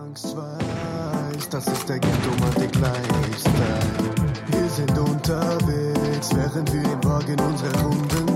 Angst weiß, das ist der Ghetto-Matic-Lifestyle. Wir sind unterwegs, während wir im Wagen unsere Runden